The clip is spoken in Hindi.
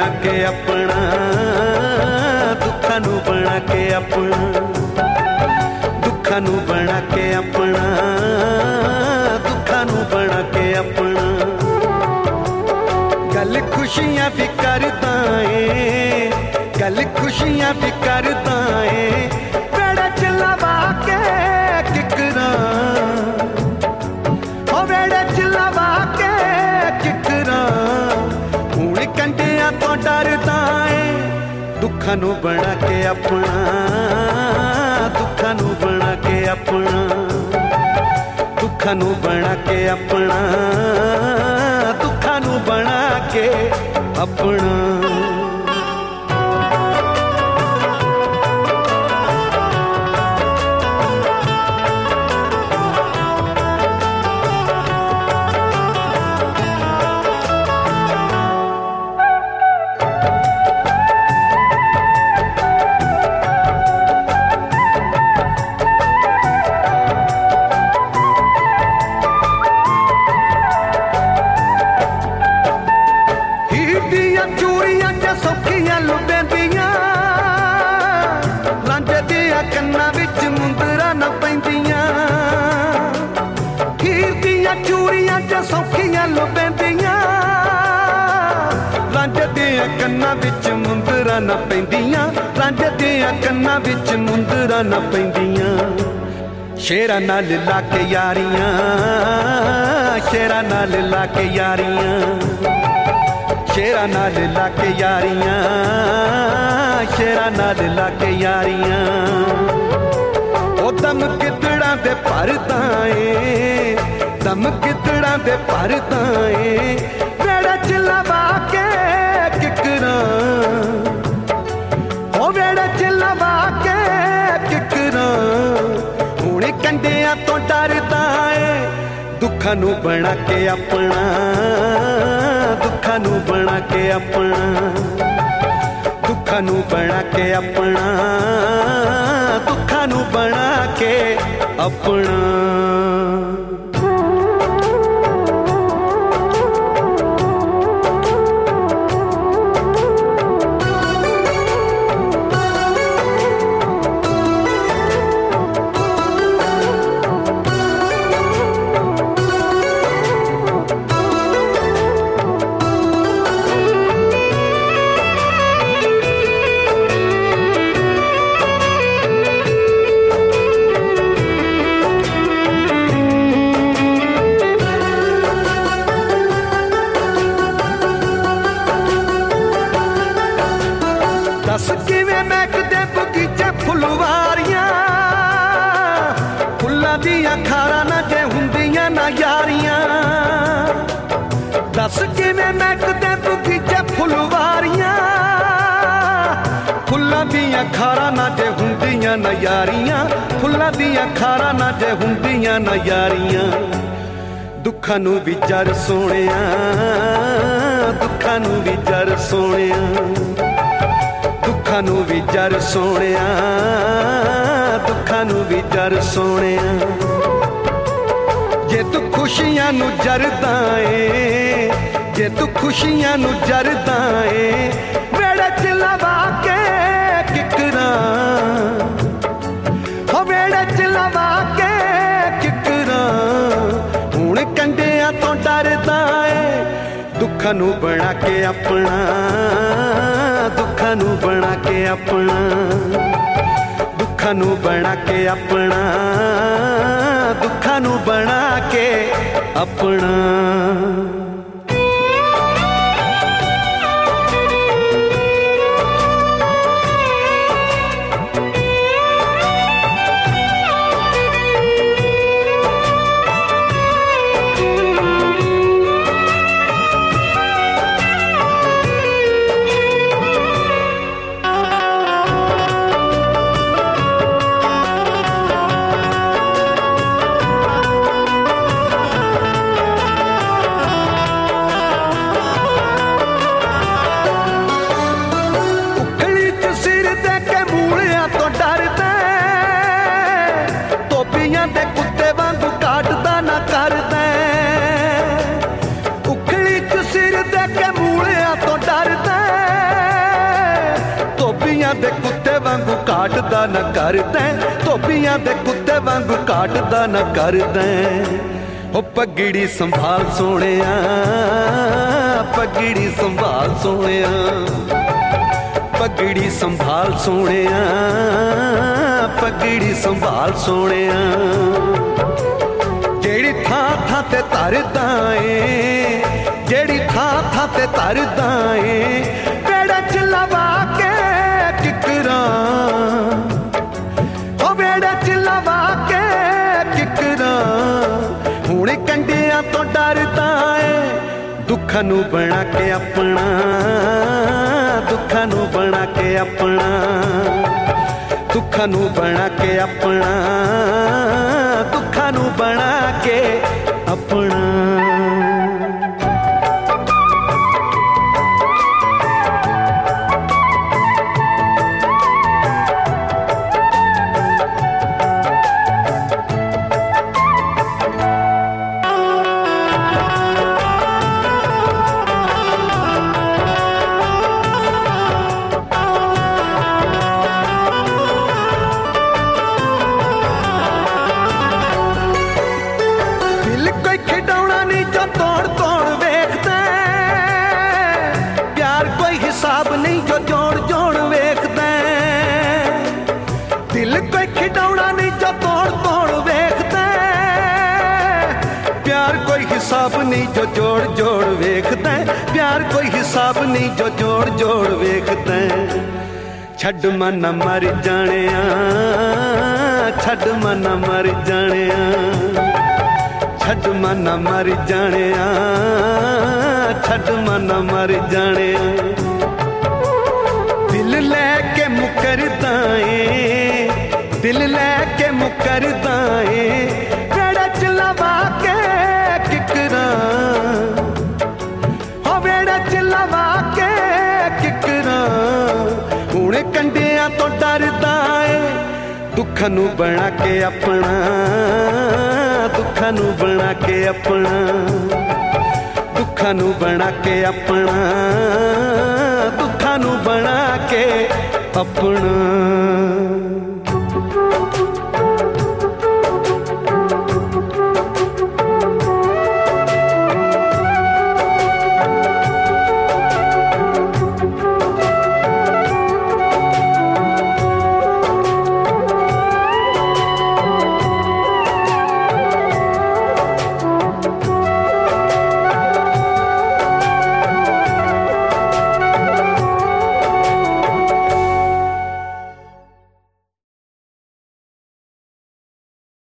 के अपना, दुखां नूं बना के अपना, दुखां नूं बना के अपना, दुखां नूं बना के अपना। गल खुशियां भी करदा ए, गल खुशियां भी करदा ए, वेड़े च लवा के किकरां, ओ वेड़े च लवा के किकरां, हुण कंडियां तो डरदा ए। दुखां नूं बना के अपना, दुखां नूं बना के अपना, दुखां नूं बना के अपना, दुखां नूं बना के अपना। चूड़ियां च सौखियां लुबेंदियां, लांझे दियां कन्नां विच मुंदरा न पैंदियां। हीर दियां चूड़ियां च सौखियां लुबेंदियां, लांझे दियां कन्नां विच मुंदरा न पैंदियां, लांझे दियां कन्नां विच मुंदरा न पैंदियां। शेरां नाल ला के यारियां, शेरां नाल ला के यारियां, शेरां नाल ला के यारियां, शेरां नाल ला के यारियां। ओ दम गिदड़ां दे भरदा ए, दम गिदड़ां दे भरदा ए, वेड़े च लवा के किकरां, ओ वेड़े च लवा के किकरां, हुण कंडियां तो डरदा ए। दुखां नूं बना के अपना, दुखां नूं बना के अपना, दुखां नूं बना के अपना, दुखां नूं बना के अपना। दस किवें महकदे बगीचे फुलवारियां, फुल्लां दियां खारां ना जे हुंदियां ना यारियां। दस किवें महकदे बगीचे फुलवारियां, फुल्लां दियां खारां ना जे हुंदियां ना यारियां, फुल्लां दियां खारां ना जे हुंदियां ना यारियां। दुखां नूं भी जर सोहणिया, दुखां नूं भी जर सोहणिया, दुखां नूं भी जर सोहणिया, दुखां नूं भी जर सोहणिया। जे तू खुशियां नूं जरदा ए, जे तू खुशियां नूं जरदा ए, वेड़े च लवा के किकरां, हो वेड़े च लवा के किकरां, हुण कंडियां तो डरदा ए। दुखां नूं बना के अपना, दुखां नूं बना के अपना, दुखां नूं बना के अपना, दुखां नूं बना के अपना। काटदा न करदा, धोबियां दे कुत्ते वांगू काटदा न करदा। ओ पगड़ी संभाल सोहणिया, पगड़ी संभाल सोहणिया, पगड़ी संभाल सोहणिया, पगड़ी संभाल सोहणिया। जेड़ी थां थां ते तरदा ए, जेड़ी थां थां ते तरदा ए, बेड़े च लवा के किकरां, ओ बेड़े च लवा के किकरां। हुण कंडियां तो डरदा ए, दुखां नूं बना के अपना, दुखां नूं बना के अपना, दुखां नूं बना के अपना, दुखां नूं बना के अपना। हिसाब नहीं जो जोड़ जोड़ वेखदा, दिल कोई खिडौना नहीं जो तोड़ तोड़ वेखदा। प्यार कोई हिसाब नहीं जो जोड़ जोड़ वेखदा, प्यार कोई हिसाब नहीं जो जोड़ जोड़ वेखदा। छड्ड मन मर जाणिया, छड्ड मन मर जाणिया, छड्ड मन मर जाणिया, छड्ड मन मर जाणिया। दिल लैके मुकरदा ए, दिल लैके मुकरदा ए, बेड़े च लवा के किकरां, हो बेड़े च लवा के किकरां। हुण कंडियां तो डरदा ए, दुखां नूं बना के अपना, दुखां नूं बना के अपना, दुखां नूं बना के अपना, दुखां नूं बना के अपना।